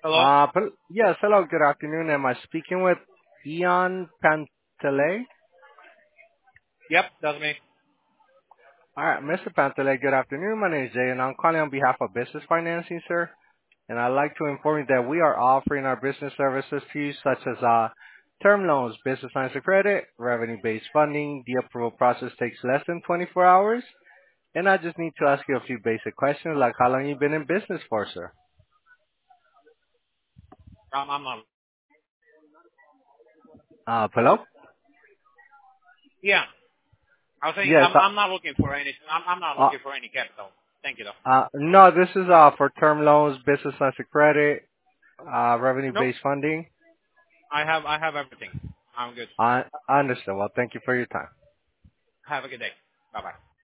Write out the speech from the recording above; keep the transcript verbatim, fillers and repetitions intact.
Hello? Uh, pel- yes, hello, good afternoon. Am I speaking with Ian Pantele? Yep, that's me. All right, Mister Pantele, good afternoon. My name is Jay, and I'm calling on behalf of Business Financing, sir. And I'd like to inform you that we are offering our business services to you, such as uh, term loans, business lines of credit, revenue-based funding. The approval process takes less than twenty-four hours. And I just need to ask you a few basic questions, like how long you been in business for, sir? I'm, I'm not. Uh, hello? Yeah, I was saying Yes, I'm, uh, I'm not looking for any. I'm, I'm not uh, looking for any capital. Thank you, though. Uh, no, this is uh for term loans, business lines of credit, uh, Nope. revenue-based funding. I have I have everything. I'm good. I I understand. Well, thank you for your time. Have a good day. Bye bye.